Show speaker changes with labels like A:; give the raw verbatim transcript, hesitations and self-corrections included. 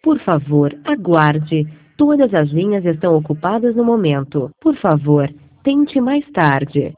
A: Por favor, aguarde. Todas as linhas estão ocupadas no momento. Por favor, tente mais tarde.